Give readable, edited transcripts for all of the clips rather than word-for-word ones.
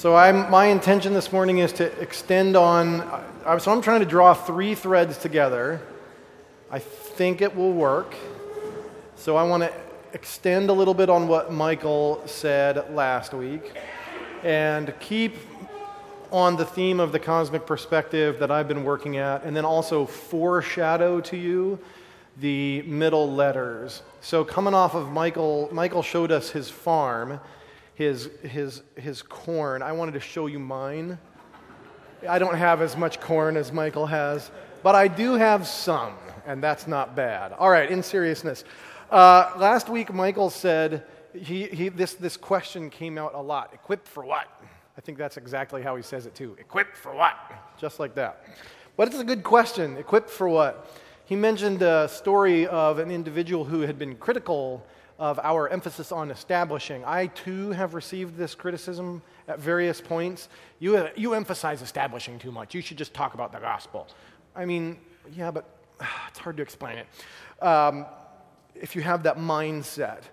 My intention this morning is to extend on, so I'm trying to draw 3 threads together. I think it will work. So I want to extend a little bit on what Michael said last week and keep on the theme of the cosmic perspective that I've been working at, and then also foreshadow to you the middle letters. So coming off of Michael showed us his farm, his corn. I wanted to show you mine. I don't have as much corn as Michael has, but I do have some, and that's not bad. All right, in seriousness. Last week, Michael said, this question came out a lot. Equipped for what? I think that's exactly how he says it too. Equipped for what? Just like that. But it's a good question. Equipped for what? He mentioned a story of an individual who had been critical of our emphasis on establishing. I too have received this criticism at various points. You emphasize establishing too much. You should just talk about the gospel. I mean, yeah, but it's hard to explain it if you have that mindset.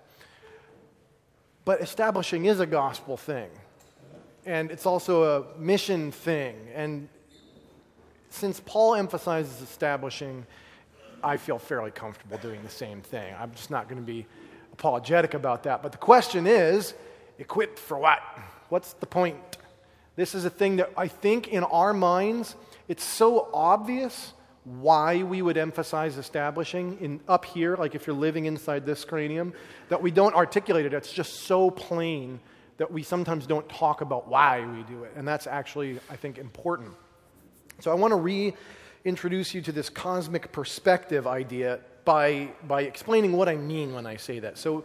But establishing is a gospel thing. And it's also a mission thing. And since Paul emphasizes establishing, I feel fairly comfortable doing the same thing. I'm just not going to be apologetic about that. But the question is, equipped for what? What's the point? This is a thing that I think in our minds, it's so obvious why we would emphasize establishing up here, like if you're living inside this cranium, that we don't articulate it. It's just so plain that we sometimes don't talk about why we do it. And that's actually, I think, important. So I want to reintroduce you to this cosmic perspective idea by explaining what I mean when I say that. So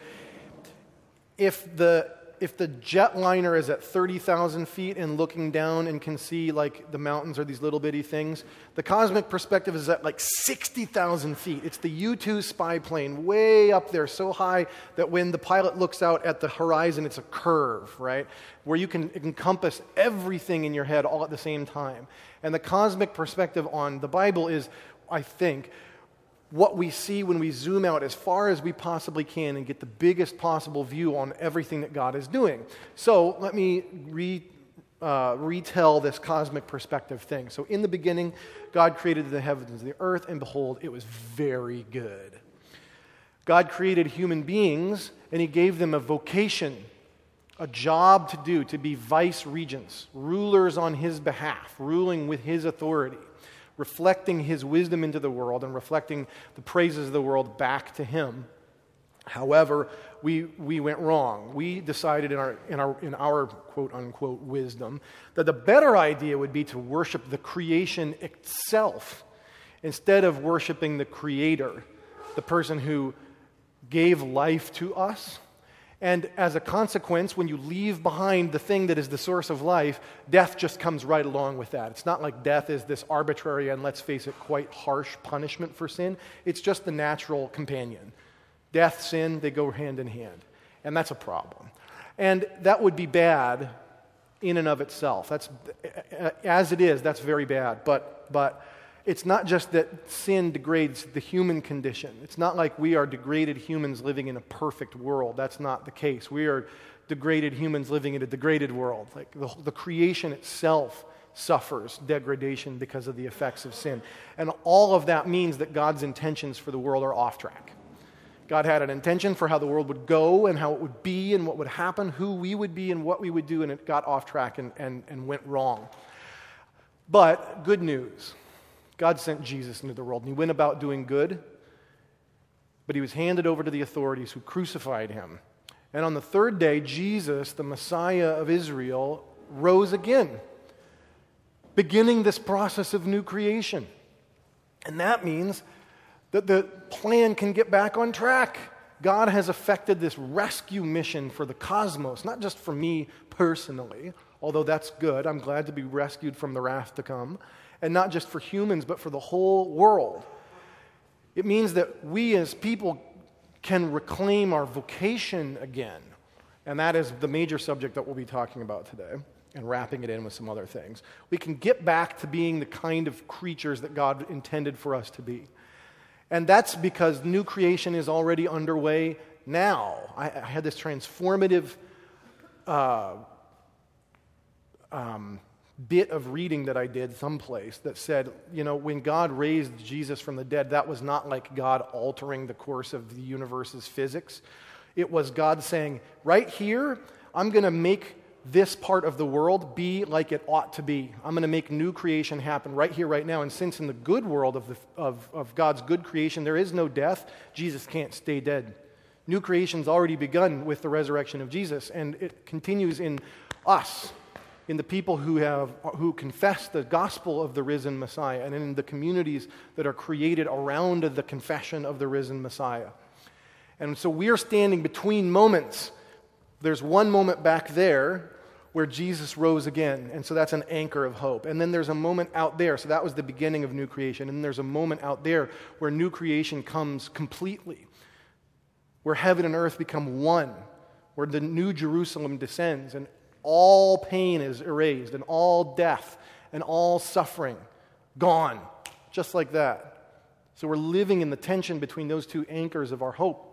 if the jetliner is at 30,000 feet and looking down and can see like the mountains are these little bitty things, the cosmic perspective is at like 60,000 feet. It's the U-2 spy plane way up there, so high that when the pilot looks out at the horizon, it's a curve, right? Where you can encompass everything in your head all at the same time. And the cosmic perspective on the Bible is, I think, what we see when we zoom out as far as we possibly can and get the biggest possible view on everything that God is doing. So let me retell this cosmic perspective thing. So in the beginning, God created the heavens and the earth, and behold, it was very good. God created human beings, and He gave them a vocation, a job to do, to be vice regents, rulers on His behalf, ruling with His authority, reflecting His wisdom into the world and reflecting the praises of the world back to Him. However, we went wrong. We decided in our quote unquote wisdom that the better idea would be to worship the creation itself instead of worshiping the Creator, the person who gave life to us. And as a consequence, when you leave behind the thing that is the source of life, death just comes right along with that. It's not like death is this arbitrary and, let's face it, quite harsh punishment for sin. It's just the natural companion. Death, sin, they go hand in hand. And that's a problem. And that would be bad in and of itself. That's, as it is, that's very bad. But it's not just that sin degrades the human condition. It's not like we are degraded humans living in a perfect world. That's not the case. We are degraded humans living in a degraded world. Like the creation itself suffers degradation because of the effects of sin. And all of that means that God's intentions for the world are off track. God had an intention for how the world would go and how it would be and what would happen, who we would be and what we would do, and it got off track and went wrong. But good news. God sent Jesus into the world, and He went about doing good, but He was handed over to the authorities who crucified Him. And on the third day, Jesus, the Messiah of Israel, rose again, beginning this process of new creation. And that means that the plan can get back on track. God has effected this rescue mission for the cosmos, not just for me personally, although that's good. I'm glad to be rescued from the wrath to come. And not just for humans, but for the whole world. It means that we as people can reclaim our vocation again. And that is the major subject that we'll be talking about today, and wrapping it in with some other things. We can get back to being the kind of creatures that God intended for us to be. And that's because new creation is already underway now. I had this transformative bit of reading that I did someplace that said, when God raised Jesus from the dead, that was not like God altering the course of the universe's physics. It was God saying, right here, I'm going to make this part of the world be like it ought to be. I'm going to make new creation happen right here, right now. And since in the good world of God's good creation, there is no death, Jesus can't stay dead. New creation's already begun with the resurrection of Jesus, and it continues in us, in the people who confess the gospel of the risen Messiah, and in the communities that are created around the confession of the risen Messiah. And so we are standing between moments. There's one moment back there where Jesus rose again, and so that's an anchor of hope. And then there's a moment out there, so that was the beginning of new creation. And there's a moment out there where new creation comes completely, where heaven and earth become one, where the new Jerusalem descends, and all pain is erased, and all death and all suffering gone, just like that. So we're living in the tension between those two anchors of our hope.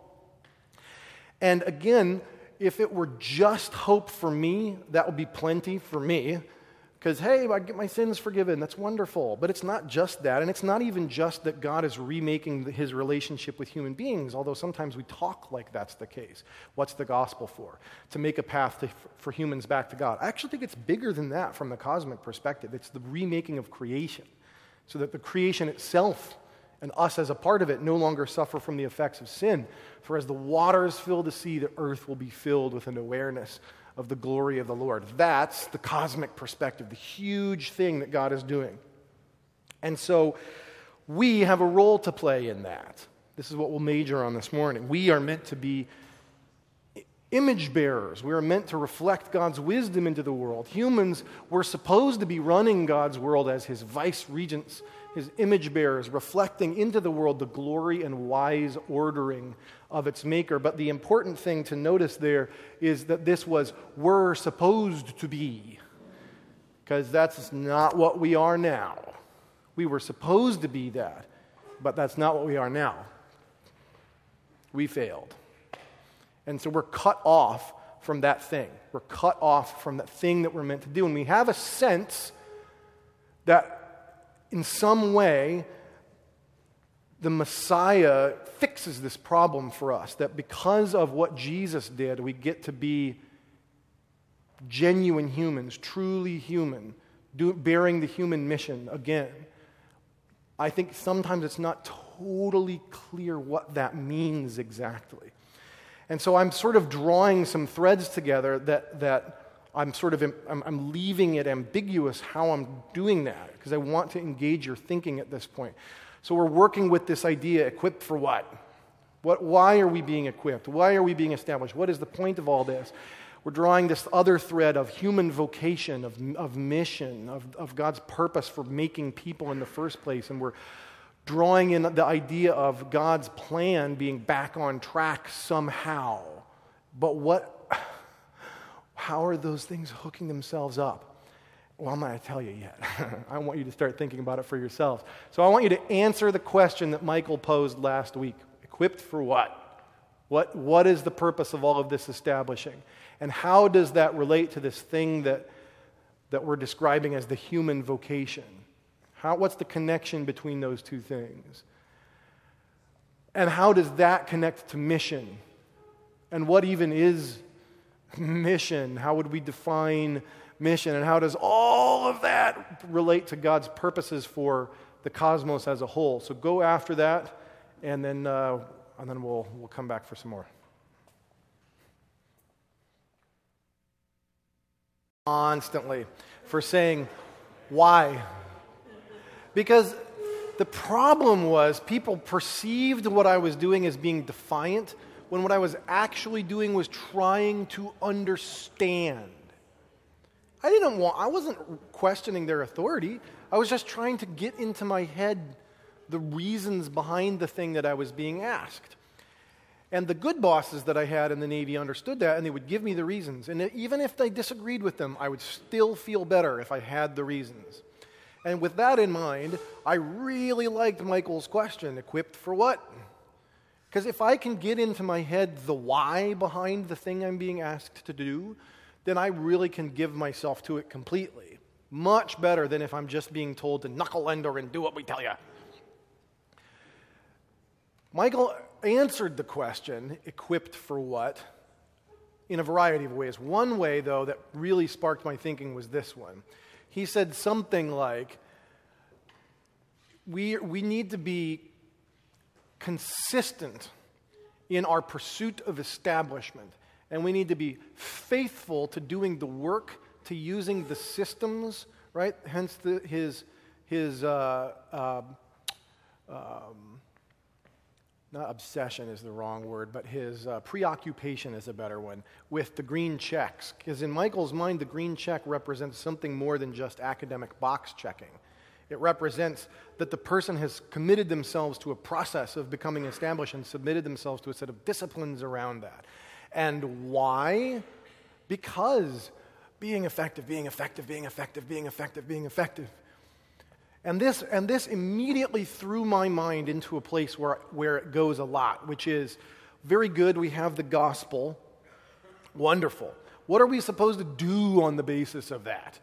And again, if it were just hope for me, that would be plenty for me. Because, hey, I get my sins forgiven. That's wonderful. But it's not just that. And it's not even just that God is remaking his relationship with human beings, although sometimes we talk like that's the case. What's the gospel for? To make a path for humans back to God. I actually think it's bigger than that from the cosmic perspective. It's the remaking of creation, so that the creation itself and us as a part of it no longer suffer from the effects of sin. For as the waters fill the sea, the earth will be filled with an awareness of the glory of the Lord. That's the cosmic perspective, the huge thing that God is doing. And so we have a role to play in that. This is what we'll major on this morning. We are meant to be image bearers. We are meant to reflect God's wisdom into the world. Humans were supposed to be running God's world as his vice regents, his image bearers, reflecting into the world the glory and wise ordering of its maker. But the important thing to notice there is that this was "we're supposed to be," because that's not what we are now. We were supposed to be that, but that's not what we are now. We failed. And so we're cut off from that thing. We're cut off from that thing that we're meant to do. And we have a sense that in some way the Messiah fixes this problem for us, that because of what Jesus did, we get to be genuine humans, truly human, bearing the human mission again. I think sometimes it's not totally clear what that means exactly. And so I'm sort of drawing some threads together that I'm leaving it ambiguous how I'm doing that, because I want to engage your thinking at this point. So we're working with this idea, equipped for what? Why are we being equipped? Why are we being established? What is the point of all this? We're drawing this other thread of human vocation, of mission, of God's purpose for making people in the first place. And we're drawing in the idea of God's plan being back on track somehow. But how are those things hooking themselves up? Well, I'm not going to tell you yet. I want you to start thinking about it for yourselves. So I want you to answer the question that Michael posed last week. Equipped for what? What is the purpose of all of this establishing? And how does that relate to this thing that we're describing as the human vocation? What's the connection between those two things? And how does that connect to mission? And what even is mission? How would we define mission? And how does all of that relate to God's purposes for the cosmos as a whole? So go after that, and then we'll come back for some more. Constantly for saying, why? Because the problem was people perceived what I was doing as being defiant, when what I was actually doing was trying to understand. I wasn't questioning their authority. I was just trying to get into my head the reasons behind the thing that I was being asked. And the good bosses that I had in the Navy understood that, and they would give me the reasons. And even if I disagreed with them, I would still feel better if I had the reasons. And with that in mind, I really liked Michael's question, equipped for what? Because if I can get into my head the why behind the thing I'm being asked to do, then I really can give myself to it completely. Much better than if I'm just being told to knuckle under and do what we tell you. Michael answered the question, equipped for what, in a variety of ways. One way, though, that really sparked my thinking was this one. He said something like, we need to be consistent in our pursuit of establishment, and we need to be faithful to doing the work, to using the systems, right? Hence his not obsession is the wrong word, but his preoccupation is a better one, with the green checks. Because in Michael's mind, the green check represents something more than just academic box checking. It represents that the person has committed themselves to a process of becoming established and submitted themselves to a set of disciplines around that. And why? Because being effective. And this immediately threw my mind into a place where it goes a lot, which is, very good, we have the gospel. Wonderful. What are we supposed to do on the basis of that?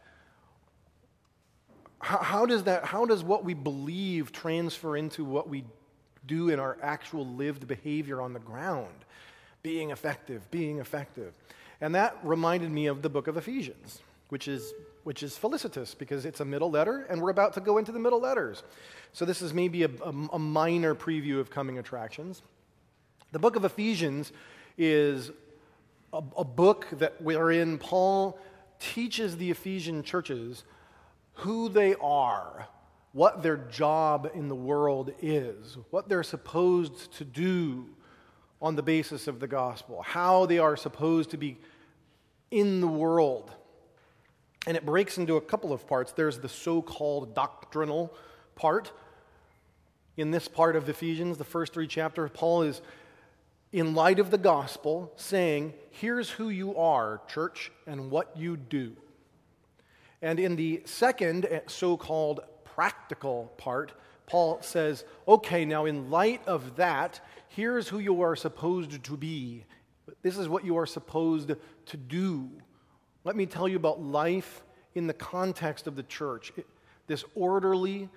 How does what we believe transfer into what we do in our actual lived behavior on the ground? Being effective. And that reminded me of the book of Ephesians, which is felicitous because it's a middle letter, and we're about to go into the middle letters. So this is maybe a minor preview of coming attractions. The book of Ephesians is a book wherein Paul teaches the Ephesian churches who they are, what their job in the world is, what they're supposed to do on the basis of the gospel, how they are supposed to be in the world. And it breaks into a couple of parts. There's the so-called doctrinal part. In this part of Ephesians, the first 3 chapters, Paul is, in light of the gospel, saying, here's who you are, church, and what you do. And in the second so-called practical part, Paul says, okay, now in light of that, here's who you are supposed to be. This is what you are supposed to do. Let me tell you about life in the context of the church. This orderly,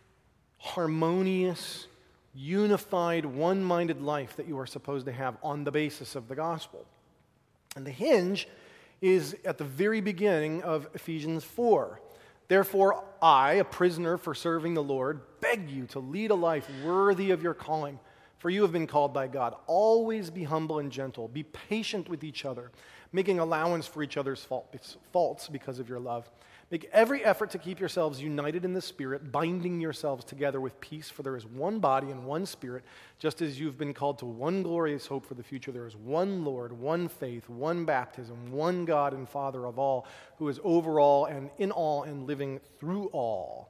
harmonious, unified, one-minded life that you are supposed to have on the basis of the gospel. And the hinge is at the very beginning of Ephesians 4. Therefore, I, a prisoner for serving the Lord, beg you to lead a life worthy of your calling, for you have been called by God. Always be humble and gentle. Be patient with each other, making allowance for each other's faults because of your love. Make every effort to keep yourselves united in the Spirit, binding yourselves together with peace, for there is one body and one Spirit, just as you've been called to one glorious hope for the future. There is one Lord, one faith, one baptism, one God and Father of all, who is over all and in all and living through all.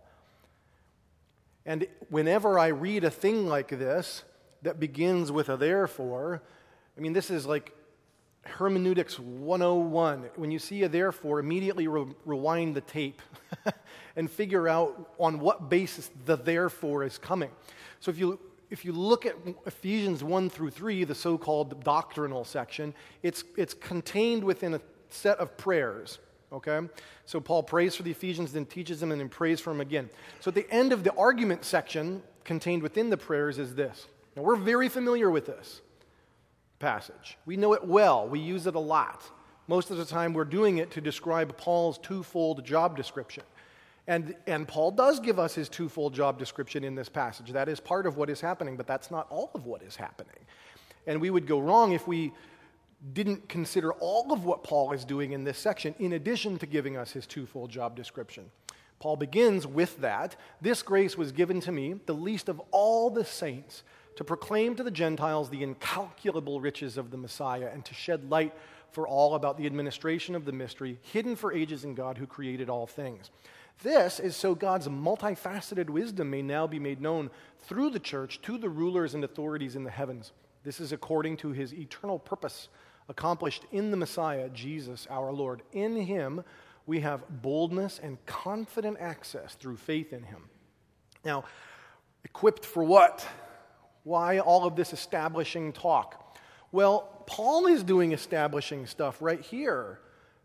And whenever I read a thing like this that begins with a therefore, I mean, this is like Hermeneutics 101. When you see a therefore, immediately rewind the tape and figure out on what basis the therefore is coming. So if you look at Ephesians 1 through 3, the so-called doctrinal section, it's contained within a set of prayers. Okay? So Paul prays for the Ephesians, then teaches them, and then prays for them again. So at the end of the argument section contained within the prayers is this. Now we're very familiar with this passage. We know it well. We use it a lot. Most of the time we're doing it to describe Paul's twofold job description. And Paul does give us his twofold job description in this passage. That is part of what is happening, but that's not all of what is happening. And we would go wrong if we didn't consider all of what Paul is doing in this section in addition to giving us his twofold job description. Paul begins with that. This grace was given to me, the least of all the saints, to proclaim to the Gentiles the incalculable riches of the Messiah and to shed light for all about the administration of the mystery hidden for ages in God who created all things. This is so God's multifaceted wisdom may now be made known through the church to the rulers and authorities in the heavens. This is according to his eternal purpose accomplished in the Messiah, Jesus our Lord. In him we have boldness and confident access through faith in him. Now, equipped for what? Why all of this establishing talk? Well, Paul is doing establishing stuff right here.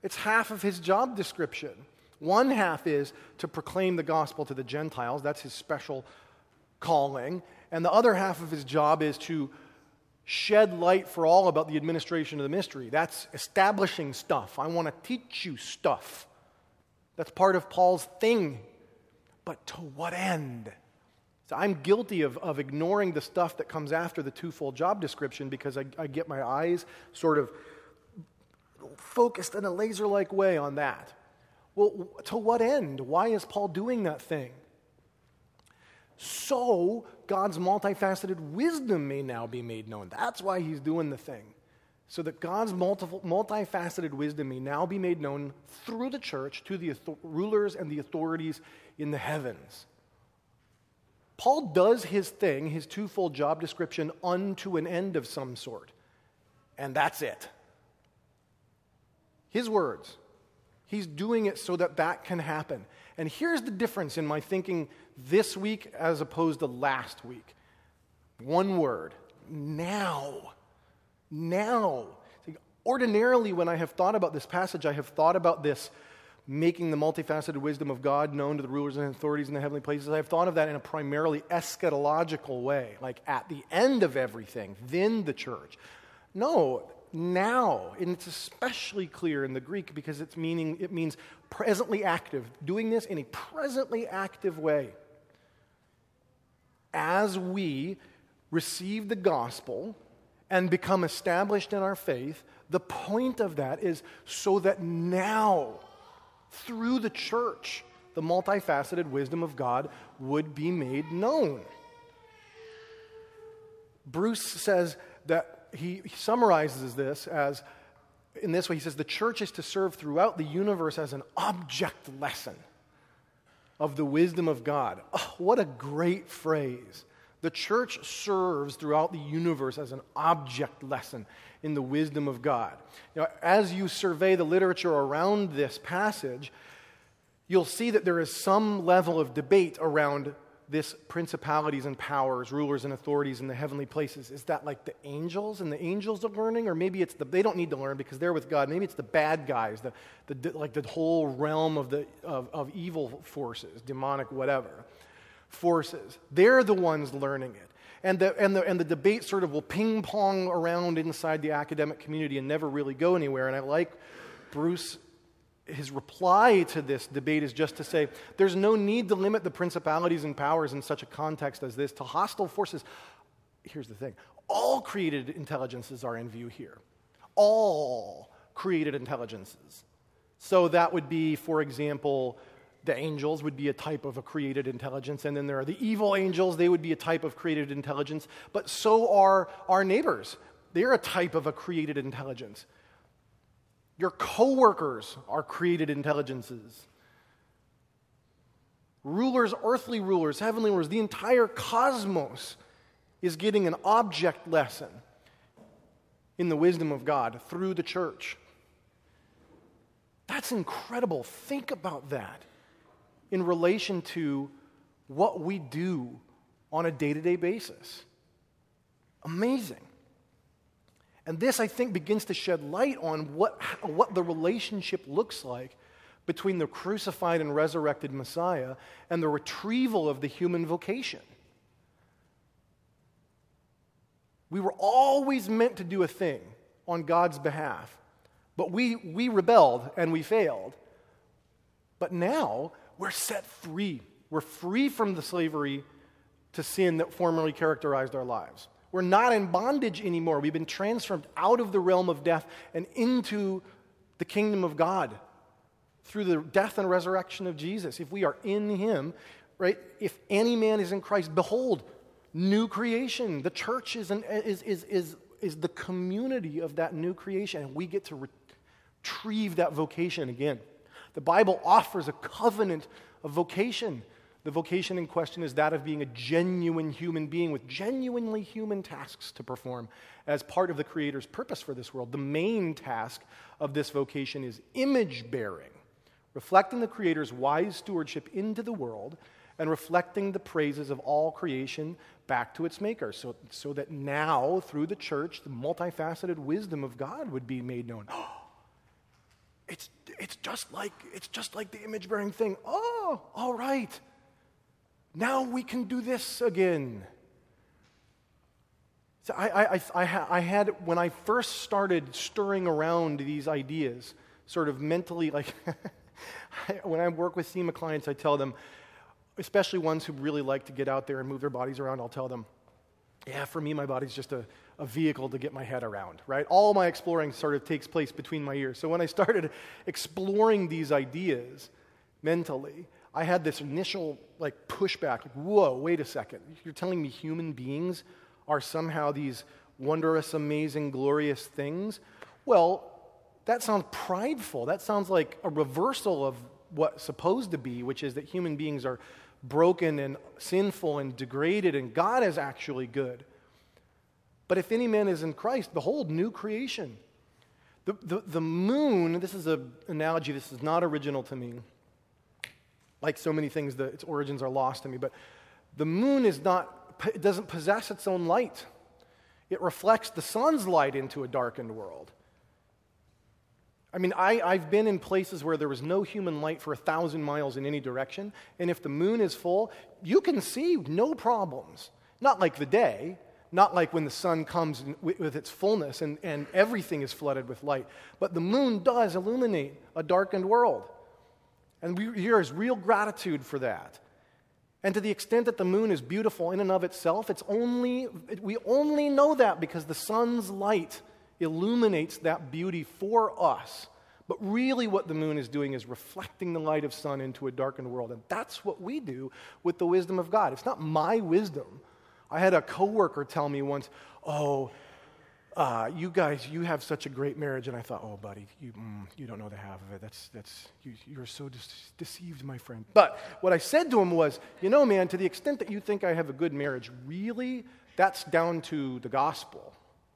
It's half of his job description. One half is to proclaim the gospel to the Gentiles. That's his special calling. And the other half of his job is to shed light for all about the administration of the mystery. That's establishing stuff. I want to teach you stuff. That's part of Paul's thing. But to what end? So I'm guilty of ignoring the stuff that comes after the twofold job description because I get my eyes sort of focused in a laser-like way on that. Well, to what end? Why is Paul doing that thing? So God's multifaceted wisdom may now be made known. That's why he's doing the thing. So that God's multifaceted wisdom may now be made known through the church to the rulers and the authorities in the heavens. Paul does his thing, his twofold job description, unto an end of some sort. And that's it. His words. He's doing it so that that can happen. And here's the difference in my thinking this week as opposed to last week. One word. Now. Now. See, ordinarily, when I have thought about this passage, I have thought about this making the multifaceted wisdom of God known to the rulers and authorities in the heavenly places. I have thought of that in a primarily eschatological way, like at the end of everything, then the church. No, now, and it's especially clear in the Greek because it means presently active, doing this in a presently active way. As we receive the gospel and become established in our faith, the point of that is so that now, through the church, the multifaceted wisdom of God would be made known. Bruce says that he summarizes this as, in this way, he says, the church is to serve throughout the universe as an object lesson of the wisdom of God. Oh, what a great phrase. The church serves throughout the universe as an object lesson in the wisdom of God. Now, as you survey the literature around this passage, you'll see that there is some level of debate around this principalities and powers, rulers and authorities in the heavenly places. Is that like the angels and the angels are learning? Or maybe it's they don't need to learn because they're with God. Maybe it's the bad guys, like the whole realm of evil forces, demonic whatever forces. They're the ones learning it. And the debate sort of will ping pong around inside the academic community and never really go anywhere. And I like Bruce, his reply to this debate is just to say, there's no need to limit the principalities and powers in such a context as this to hostile forces. Here's the thing. All created intelligences are in view here. All created intelligences. So that would be, for example, the angels would be a type of a created intelligence, and then there are the evil angels. They would be a type of created intelligence, but so are our neighbors. They're a type of a created intelligence. Your coworkers are created intelligences. Rulers, earthly rulers, heavenly rulers, the entire cosmos is getting an object lesson in the wisdom of God through the church. That's incredible. Think about that in relation to what we do on a day-to-day basis. Amazing. And this, I think, begins to shed light on what the relationship looks like between the crucified and resurrected Messiah and the retrieval of the human vocation. We were always meant to do a thing on God's behalf, but we rebelled and we failed. But now, we're set free. We're free from the slavery to sin that formerly characterized our lives. We're not in bondage anymore. We've been transformed out of the realm of death and into the kingdom of God through the death and resurrection of Jesus. If we are in Him, right? If any man is in Christ, behold, new creation. The church is the community of that new creation, and we get to retrieve that vocation again. The Bible offers a covenant of vocation. The vocation in question is that of being a genuine human being with genuinely human tasks to perform as part of the Creator's purpose for this world. The main task of this vocation is image-bearing, reflecting the Creator's wise stewardship into the world and reflecting the praises of all creation back to its Maker, so that now, through the church, the multifaceted wisdom of God would be made known. it's just like the image-bearing thing. Oh, all right. Now we can do this again. So I had, when I first started stirring around these ideas, sort of mentally, like, when I work with SEMA clients, I tell them, especially ones who really like to get out there and move their bodies around, I'll tell them, yeah, for me, my body's just a vehicle to get my head around, right? All my exploring sort of takes place between my ears. So when I started exploring these ideas mentally, I had this initial, like, pushback, like, whoa, wait a second. You're telling me human beings are somehow these wondrous, amazing, glorious things? Well, that sounds prideful. That sounds like a reversal of what's supposed to be, which is that human beings are broken and sinful and degraded, and God is actually good. But if any man is in Christ, behold, new creation. The moon, this is an analogy, this is not original to me. Like so many things, its origins are lost to me. But the moon it doesn't possess its own light. It reflects the sun's light into a darkened world. I mean, I've been in places where there was no human light for 1,000 miles in any direction, and if the moon is full, you can see no problems. Not like the day, not like when the sun comes with its fullness and everything is flooded with light, but the moon does illuminate a darkened world. And there is real gratitude for that. And to the extent that the moon is beautiful in and of itself, we only know that because the sun's light illuminates that beauty for us. But really what the moon is doing is reflecting the light of sun into a darkened world. And that's what we do with the wisdom of God. It's not my wisdom. I had a coworker tell me once, you guys, you have such a great marriage. And I thought, oh, buddy, you don't know the half of it. You're so deceived, my friend. But what I said to him was, man, to the extent that you think I have a good marriage, really, that's down to the gospel.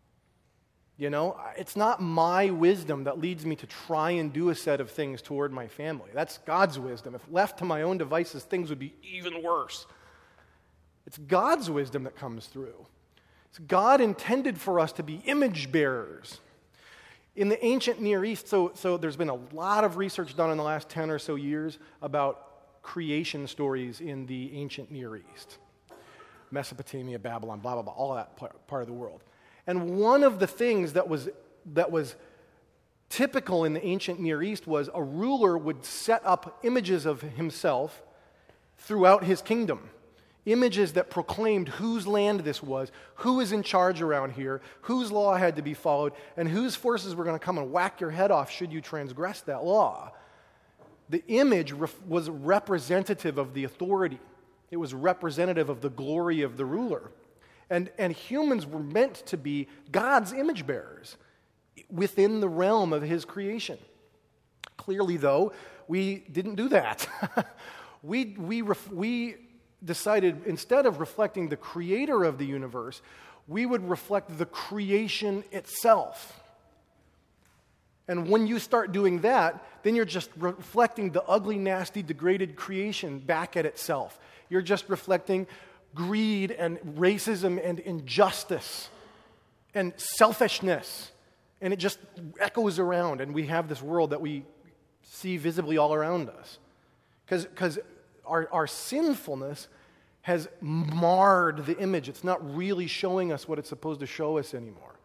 It's not my wisdom that leads me to try and do a set of things toward my family. That's God's wisdom. If left to my own devices, things would be even worse. It's God's wisdom that comes through. It's God intended for us to be image bearers. In the ancient Near East, so there's been a lot of research done in the last 10 or so years about creation stories in the ancient Near East. Mesopotamia, Babylon, blah, blah, blah, all that part of the world. And one of the things that was typical in the ancient Near East was a ruler would set up images of himself throughout his kingdom. Images that proclaimed whose land this was, who was in charge around here, whose law had to be followed, and whose forces were going to come and whack your head off should you transgress that law. The image was representative of the authority. It was representative of the glory of the ruler. And humans were meant to be God's image bearers within the realm of his creation. Clearly, though, we didn't do that. We decided, instead of reflecting the creator of the universe, we would reflect the creation itself. And when you start doing that, then you're just reflecting the ugly, nasty, degraded creation back at itself. You're just reflecting greed and racism and injustice and selfishness. And it just echoes around, and we have this world that we see visibly all around us. Because our sinfulness has marred the image. It's not really showing us what it's supposed to show us anymore.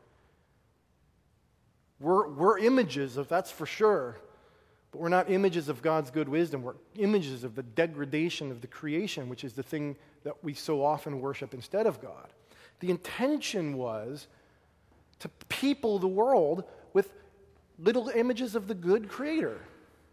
We're images of, that's for sure, but we're not images of God's good wisdom. We're images of the degradation of the creation, which is the thing that we so often worship instead of God. The intention was to people the world with little images of the good Creator.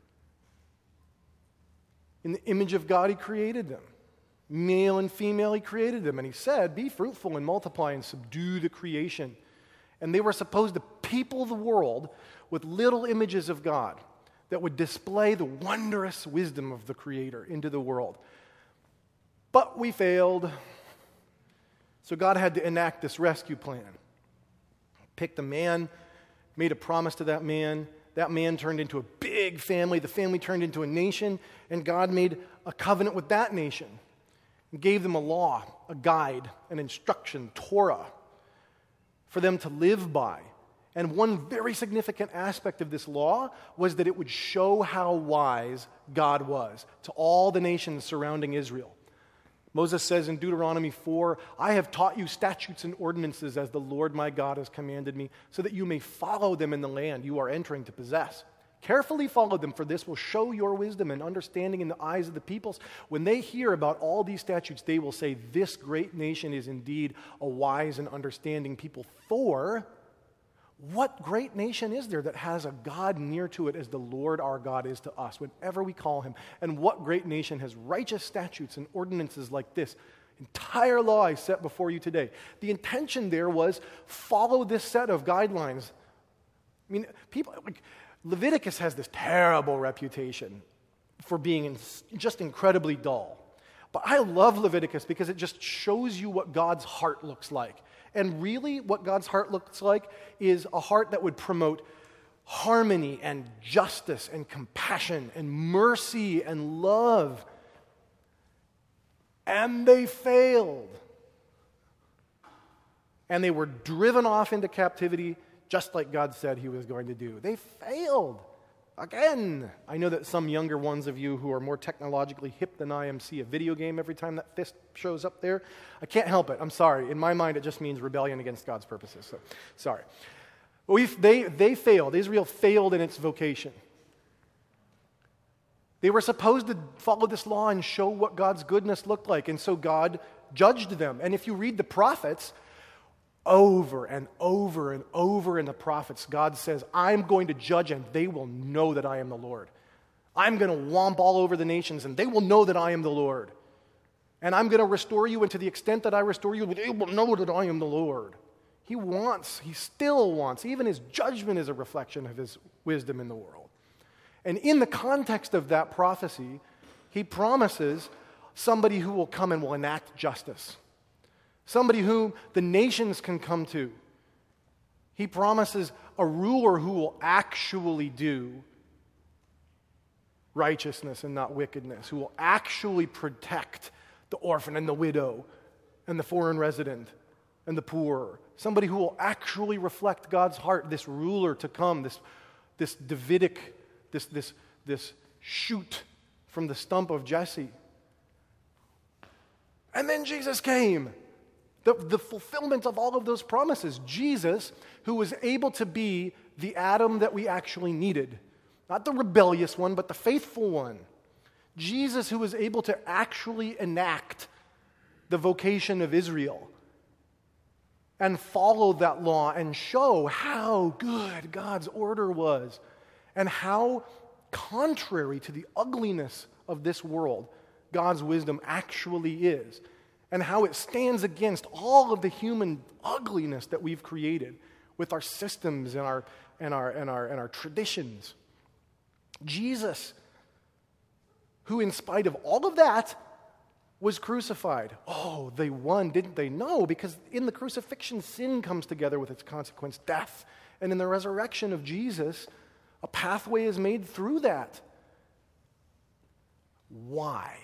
In the image of God, He created them. Male and female, He created them. And He said, be fruitful and multiply and subdue the creation. And they were supposed to people the world with little images of God that would display the wondrous wisdom of the Creator into the world. But we failed. So God had to enact this rescue plan. Picked a man, made a promise to that man. That man turned into a big family. The family turned into a nation. And God made a covenant with that nation and gave them a law, a guide, an instruction, Torah, for them to live by. And one very significant aspect of this law was that it would show how wise God was to all the nations surrounding Israel. Moses says in Deuteronomy 4, I have taught you statutes and ordinances as the Lord my God has commanded me, so that you may follow them in the land you are entering to possess. Carefully follow them, for this will show your wisdom and understanding in the eyes of the peoples. When they hear about all these statutes, they will say, this great nation is indeed a wise and understanding people. For what great nation is there that has a God near to it as the Lord our God is to us whenever we call him? And what great nation has righteous statutes and ordinances like this? Entire law I set before you today. The intention there was follow this set of guidelines. I mean, people, like, Leviticus has this terrible reputation for being just incredibly dull. But I love Leviticus because it just shows you what God's heart looks like. And really, what God's heart looks like is a heart that would promote harmony and justice and compassion and mercy and love. And they failed. And they were driven off into captivity just like God said he was going to do. They failed. Again, I know that some younger ones of you who are more technologically hip than I am see a video game every time that fist shows up there. I can't help it. I'm sorry. In my mind, it just means rebellion against God's purposes. So, sorry. They failed. Israel failed in its vocation. They were supposed to follow this law and show what God's goodness looked like, and so God judged them. And if you read the prophets, over and over and over in the prophets, God says, I'm going to judge and they will know that I am the Lord. I'm going to whomp all over the nations and they will know that I am the Lord. And I'm going to restore you, and to the extent that I restore you, they will know that I am the Lord. He still wants, even his judgment is a reflection of his wisdom in the world. And in the context of that prophecy, he promises somebody who will come and will enact justice. Somebody whom the nations can come to. He promises a ruler who will actually do righteousness and not wickedness, who will actually protect the orphan and the widow and the foreign resident and the poor. Somebody who will actually reflect God's heart, this ruler to come, this Davidic, this shoot from the stump of Jesse. And then Jesus came. The fulfillment of all of those promises. Jesus, who was able to be the Adam that we actually needed. Not the rebellious one, but the faithful one. Jesus, who was able to actually enact the vocation of Israel and follow that law and show how good God's order was and how contrary to the ugliness of this world God's wisdom actually is. And how it stands against all of the human ugliness that we've created with our systems and our traditions. Jesus, who in spite of all of that, was crucified. Oh, they won, didn't they? No, because in the crucifixion, sin comes together with its consequence, death. And in the resurrection of Jesus, a pathway is made through that. Why?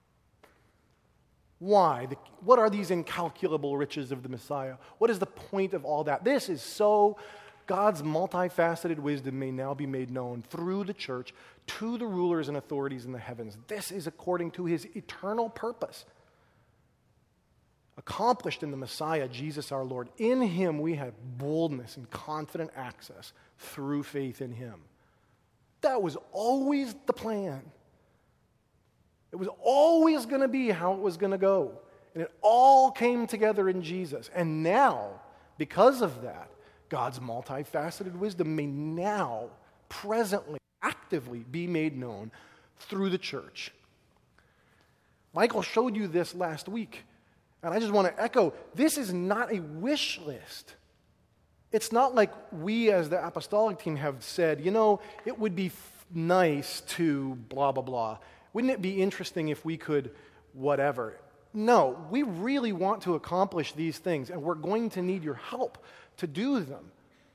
Why? What are these incalculable riches of the Messiah? What is the point of all that? This is so God's multifaceted wisdom may now be made known through the church to the rulers and authorities in the heavens. This is according to his eternal purpose, accomplished in the Messiah, Jesus our Lord. In him we have boldness and confident access through faith in him. That was always the plan. It was always going to be how it was going to go. And it all came together in Jesus. And now, because of that, God's multifaceted wisdom may now, presently, actively be made known through the church. Michael showed you this last week. And I just want to echo, this is not a wish list. It's not like we as the apostolic team have said, it would be nice to blah, blah, blah. Wouldn't it be interesting if we could whatever? No, we really want to accomplish these things, and we're going to need your help to do them.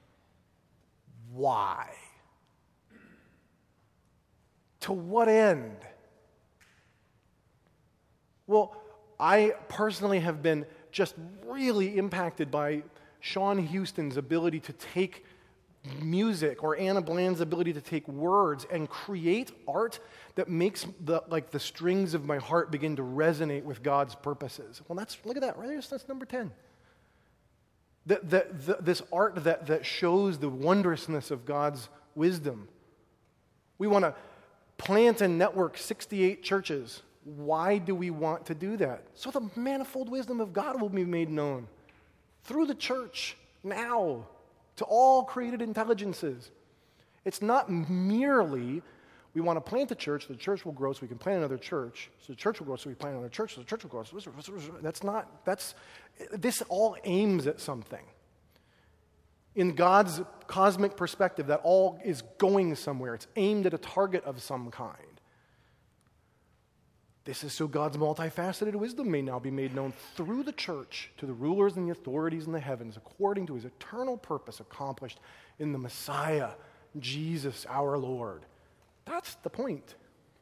Why? To what end? Well, I personally have been just really impacted by Sean Houston's ability to take music or Anna Bland's ability to take words and create art that makes the strings of my heart begin to resonate with God's purposes. Well, look at that, right? That's number 10. This art that shows the wondrousness of God's wisdom. We want to plant and network 68 churches. Why do we want to do that? So the manifold wisdom of God will be made known through the church now to all created intelligences. It's not merely we want to plant a church, the church will grow so we can plant another church, so the church will grow so we plant another church, so the church will grow. This all aims at something. In God's cosmic perspective, that all is going somewhere. It's aimed at a target of some kind. This is so God's multifaceted wisdom may now be made known through the church to the rulers and the authorities in the heavens, according to his eternal purpose accomplished in the Messiah, Jesus our Lord. That's the point.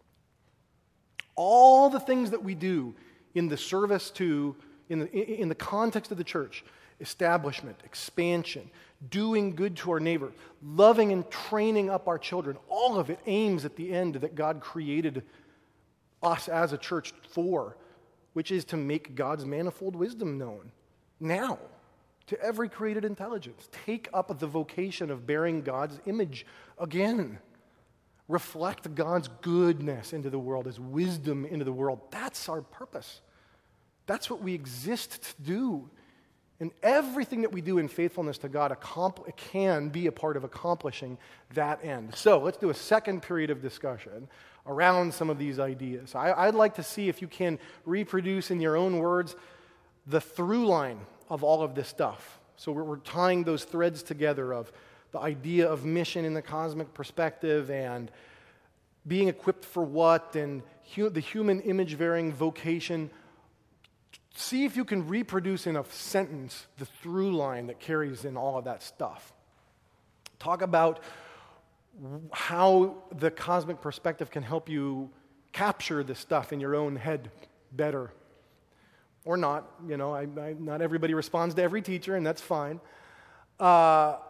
All the things that we do in the service to, in the context of the church, establishment, expansion, doing good to our neighbor, loving and training up our children, all of it aims at the end that God created us as a church for, which is to make God's manifold wisdom known now to every created intelligence. Take up the vocation of bearing God's image again. Reflect God's goodness into the world, his wisdom into the world. That's our purpose. That's what we exist to do. And everything that we do in faithfulness to God can be a part of accomplishing that end. So let's do a second period of discussion around some of these ideas. I'd like to see if you can reproduce in your own words the through line of all of this stuff. So we're tying those threads together of the idea of mission in the cosmic perspective and being equipped for what and the human image-bearing vocation. See if you can reproduce in a sentence the through line that carries in all of that stuff. Talk about how the cosmic perspective can help you capture this stuff in your own head better. Or not, not everybody responds to every teacher, and that's fine. How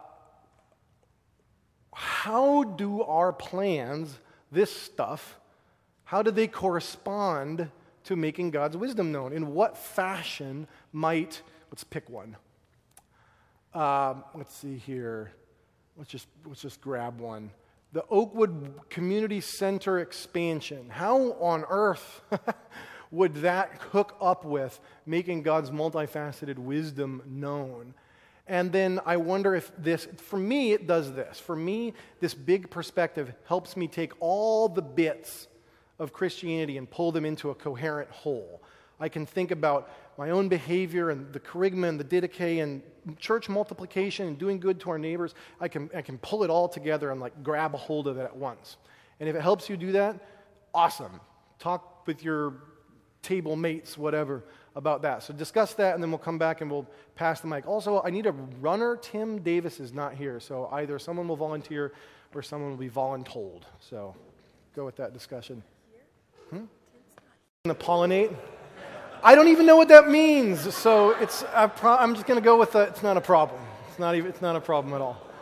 do our plans, this stuff, how do they correspond to making God's wisdom known? In what fashion let's pick one. Let's see here. Let's just grab one. The Oakwood Community Center expansion. How on earth would that hook up with making God's multifaceted wisdom known? And then I wonder if for me, it does this. For me, this big perspective helps me take all the bits of Christianity and pull them into a coherent whole. I can think about my own behavior and the charisma and the didache and church multiplication and doing good to our neighbors. I can pull it all together and grab a hold of it at once. And if it helps you do that, awesome. Talk with your table mates, whatever, about that. So discuss that, and then we'll come back and we'll pass the mic. Also, I need a runner. Tim Davis is not here, so either someone will volunteer or someone will be voluntold. So go with that discussion. The pollinate. I don't even know what that means, so I'm just going to go with it's not a problem. It's not a problem at all.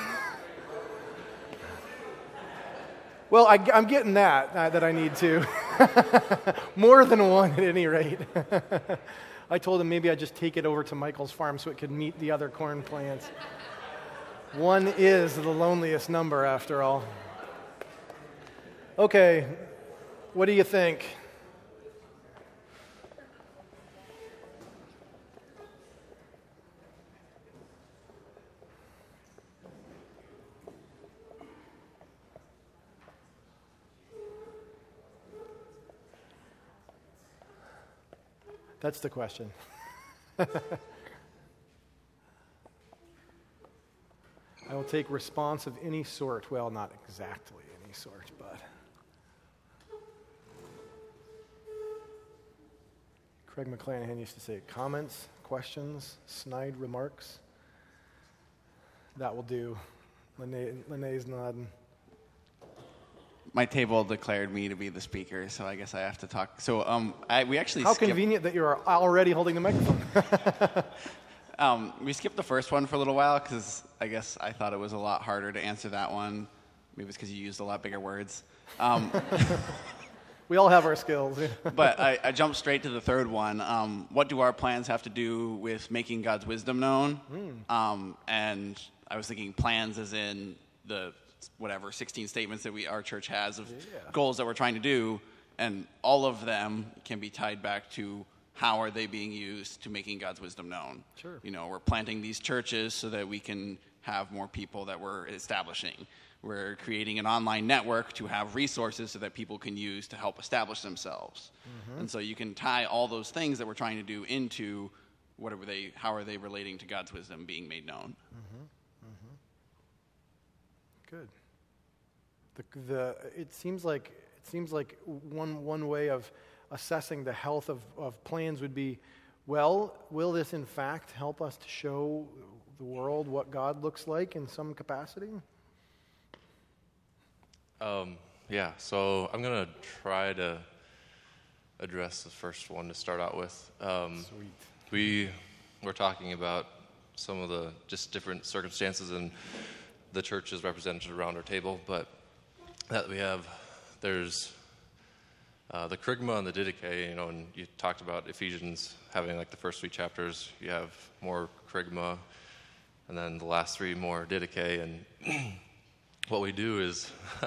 Well, I'm getting that I need to. More than one at any rate. I told him maybe I'd just take it over to Michael's farm so it could meet the other corn plants. One is the loneliest number after all. Okay, what do you think? That's the question. I will take response of any sort. Well, not exactly any sort, but. Craig McClanahan used to say, comments, questions, snide remarks. That will do. Lene's nodding. My table declared me to be the speaker, so I guess I have to talk. So we actually How convenient that you are already holding the microphone. We skipped the first one for a little while because I guess I thought it was a lot harder to answer that one. Maybe it's because you used a lot bigger words. We all have our skills. But I jumped straight to the third one. What do our plans have to do with making God's wisdom known? And I was thinking plans as in the 16 statements that our church has of goals that we're trying to do, and all of them can be tied back to how are they being used to making God's wisdom known. Sure. We're planting these churches so that we can have more people that we're establishing. We're creating an online network to have resources so that people can use to help establish themselves. And so you can tie all those things that we're trying to do into how are they relating to God's wisdom being made known. Good. It seems like one way of assessing the health of plans would be, well, will this in fact help us to show the world what God looks like in some capacity? Yeah, so I'm going to try to address the first one to start out with. Sweet. We're talking about some of the just different circumstances and the church is represented around our table, but that there's the kerygma and the didache, and you talked about Ephesians having like the first 3 chapters, you have more kerygma, and then the last 3 more didache, and what we do is,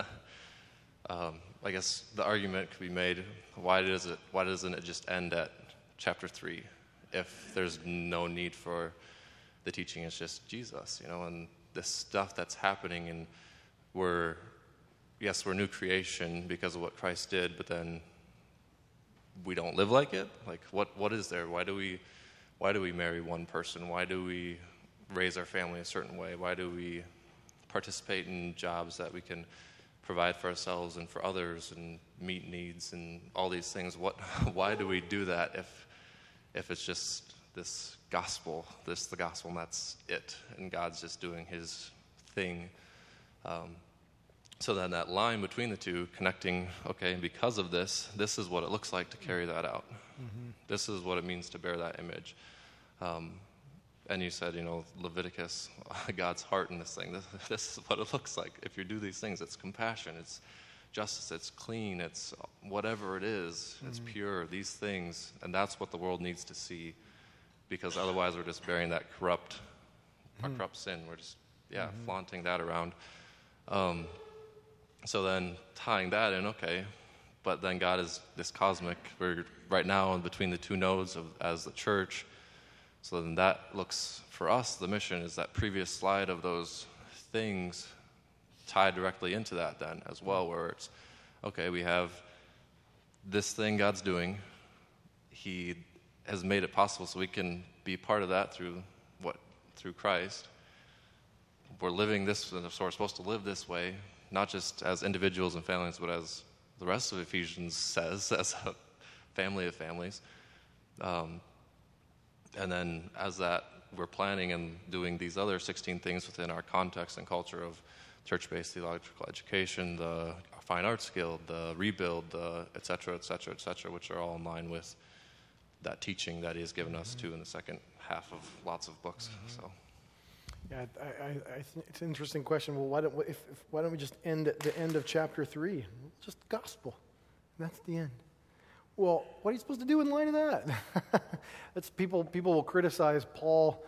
I guess the argument could be made, why doesn't it just end at chapter 3 if there's no need for the teaching? It's just Jesus, and this stuff that's happening, and we're new creation because of what Christ did, but then we don't live like it. Like what is there? Why do we marry one person? Why do we raise our family a certain way? Why do we participate in jobs that we can provide for ourselves and for others and meet needs and all these things? Why do we do that if it's just this gospel, the gospel, and that's it, and God's just doing his thing? So then that line between the two, connecting, okay, because of this is what it looks like to carry that out. This is what it means to bear that image. And you said, Leviticus, God's heart in this thing. This is what it looks like. If you do these things, it's compassion, it's justice, it's clean, it's whatever it is, it's pure, these things. And that's what the world needs to see, because otherwise we're just bearing that corrupt sin. We're just, flaunting that around. So then tying that in, okay, but then God is this cosmic. We're right now in between the 2 nodes as the church. So then that looks, for us, the mission is that previous slide of those things tied directly into that then as well, where it's, okay, we have this thing God's doing. He has made it possible so we can be part of that through Christ. We're living this, so we're supposed to live this way, not just as individuals and families, but as the rest of Ephesians says, as a family of families. And then as that, we're planning and doing these other 16 things within our context and culture of church-based theological education, the Fine Arts Guild, the Rebuild, the et cetera, which are all in line with that teaching that he has given us too in the second half of lots of books. So. Yeah, I think it's an interesting question. Well, why don't we just end at the end of chapter 3? Just gospel. That's the end. Well, what are you supposed to do in light of that? That's people will criticize Paul.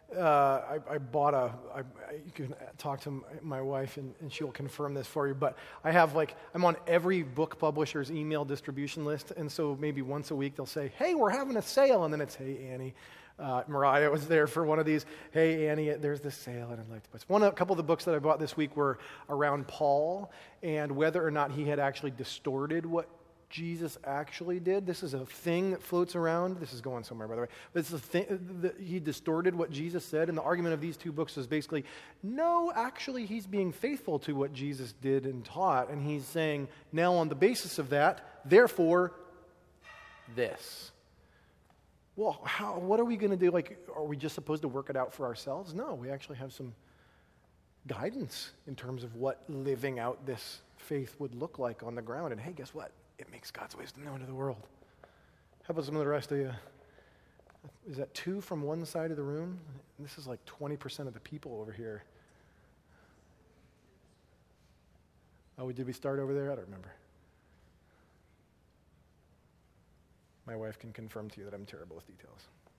You can talk to my wife and she'll confirm this for you, but I'm on every book publisher's email distribution list, and so maybe once a week they'll say, hey, we're having a sale, and then it's, hey, Annie. Mariah was there for one of these, hey, Annie, there's this sale, and I'd like to buy. A couple of the books that I bought this week were around Paul and whether or not he had actually distorted what Jesus actually did. This is a thing that floats around. This is going somewhere, by the way. But it's a thing he distorted what Jesus said, and the argument of these 2 books is basically, no, actually, he's being faithful to what Jesus did and taught, and he's saying, now on the basis of that, therefore, this. Well, what are we going to do? Are we just supposed to work it out for ourselves? No, we actually have some guidance in terms of what living out this faith would look like on the ground. And hey, guess what? It makes God's wisdom known to the world. How about some of the rest of you? Is that 2 from one side of the room? This is like 20% of the people over here. Oh, did we start over there? I don't remember. My wife can confirm to you that I'm terrible with details.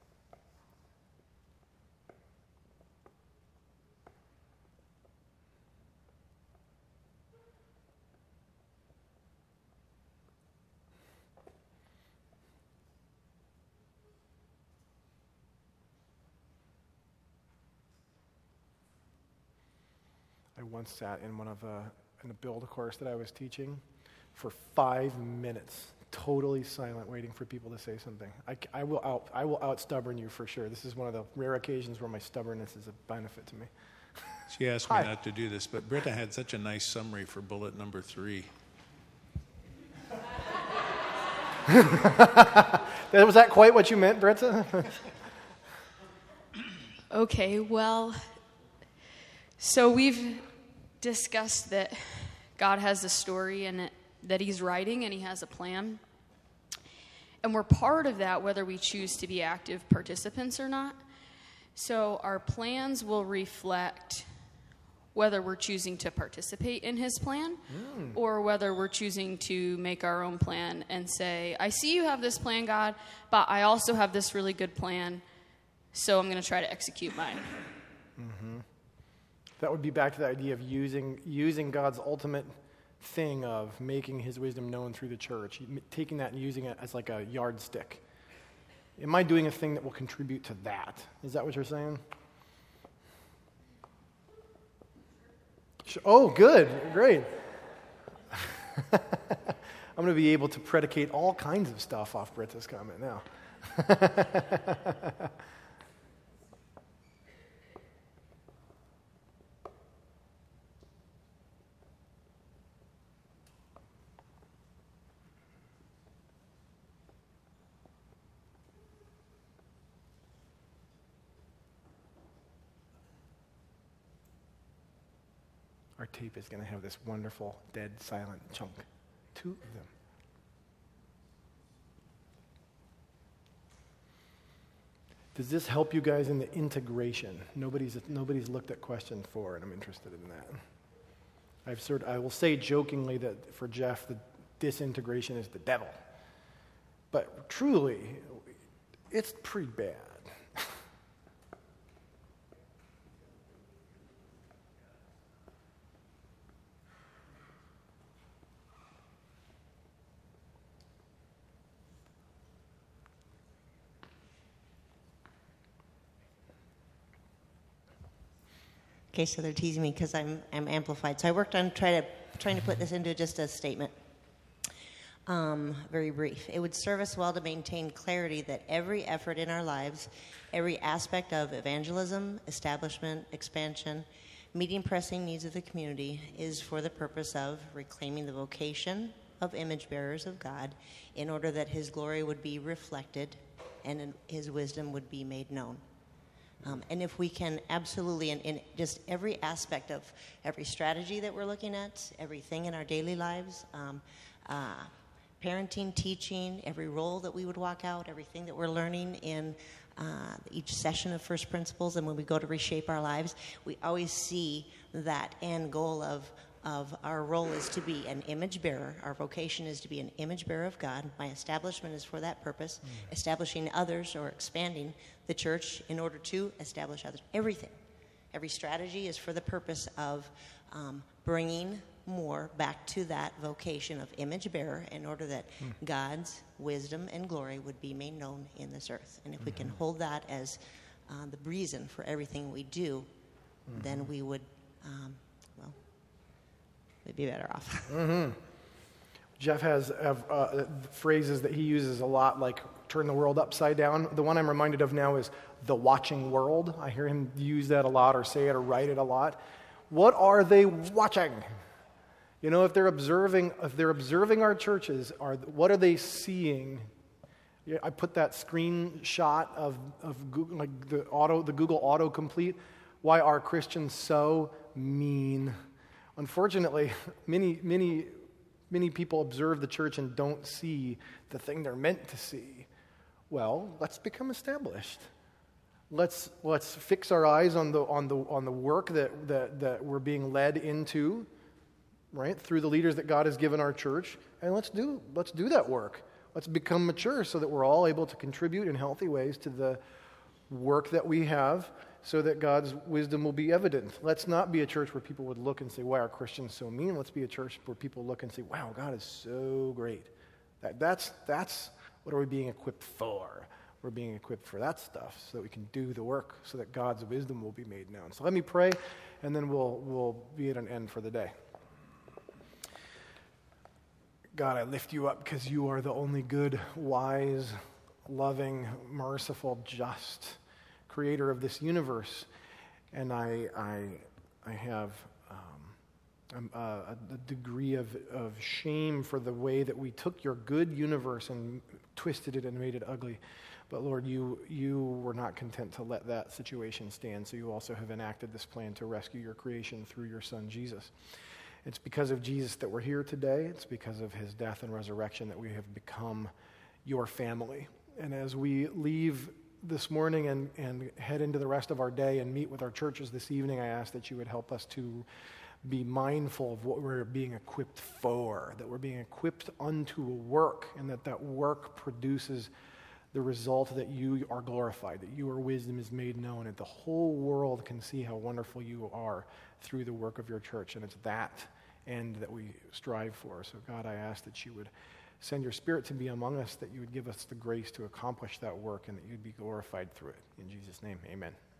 I once sat in in a build course that I was teaching for 5 minutes, totally silent, waiting for people to say something. I will out stubborn you for sure. This is one of the rare occasions where my stubbornness is a benefit to me. She asked me not to do this, but Britta had such a nice summary for bullet number 3. Was that quite what you meant, Britta? Okay, well, so we've discussed that God has a story and that he's writing and he has a plan. And we're part of that whether we choose to be active participants or not. So our plans will reflect whether we're choosing to participate in his plan or whether we're choosing to make our own plan and say, I see you have this plan, God, but I also have this really good plan, so I'm going to try to execute mine. Mm-hmm. That would be back to the idea of using God's ultimate thing of making his wisdom known through the church, taking that and using it as like a yardstick. Am I doing a thing that will contribute to that? Is that what you're saying? Oh, good. Great. I'm going to be able to predicate all kinds of stuff off Britta's comment now. Our tape is going to have this wonderful, dead, silent chunk. 2 of them. Does this help you guys in the integration? Nobody's looked at question 4, and I'm interested in that. I will say jokingly that for Jeff, the disintegration is the devil. But truly, it's pretty bad. Okay, so they're teasing me because I'm amplified. So I worked on trying to put this into just a statement. Very brief. It would serve us well to maintain clarity that every effort in our lives, every aspect of evangelism, establishment, expansion, meeting pressing needs of the community is for the purpose of reclaiming the vocation of image bearers of God in order that his glory would be reflected and his wisdom would be made known. And if we can absolutely, in just every aspect of every strategy that we're looking at, everything in our daily lives, parenting, teaching, every role that we would walk out, everything that we're learning in each session of First Principles, and when we go to reshape our lives, we always see that end goal of our role is to be an image bearer. Our vocation is to be an image bearer of God. My establishment is for that purpose, establishing others or expanding the church in order to establish others. Everything. Every strategy is for the purpose of bringing more back to that vocation of image bearer in order that God's wisdom and glory would be made known in this earth. And if we can hold that as the reason for everything we do, then we would, we'd be better off. Jeff has phrases that he uses a lot, like turn the world upside down. The one I'm reminded of now is the watching world. I hear him use that a lot or say it or write it a lot. What are they watching? You know, if they're observing our churches, what are they seeing? Yeah, I put that screenshot of Google, like the Google autocomplete. Why are Christians so mean? Unfortunately, many people observe the church and don't see the thing they're meant to see. well, let's become established. Let's fix our eyes on the work that we're being led into, right, through the leaders that God has given our church, and let's do that work. Let's become mature so that we're all able to contribute in healthy ways to the work that we have, so that God's wisdom will be evident. Let's not be a church where people would look and say, why are Christians so mean? Let's be a church where people look and say, wow, God is so great. That's what are we being equipped for? We're being equipped for that stuff so that we can do the work, so that God's wisdom will be made known. So let me pray, and then we'll be at an end for the day. God, I lift you up because you are the only good, wise, loving, merciful, just creator of this universe. And I have a degree of shame for the way that we took your good universe and twisted it and made it ugly. But Lord, you were not content to let that situation stand, so you also have enacted this plan to rescue your creation through your Son, Jesus. It's because of Jesus that we're here today. It's because of his death and resurrection that we have become your family. And as we leave this morning and head into the rest of our day and meet with our churches this evening, I ask that you would help us to be mindful of what we're being equipped for, that we're being equipped unto a work, and that work produces the result that you are glorified, that your wisdom is made known, and the whole world can see how wonderful you are through the work of your church. And it's that end that we strive for. So God, I ask that you would send your Spirit to be among us, that you would give us the grace to accomplish that work, and that you'd be glorified through it. In Jesus' name, amen.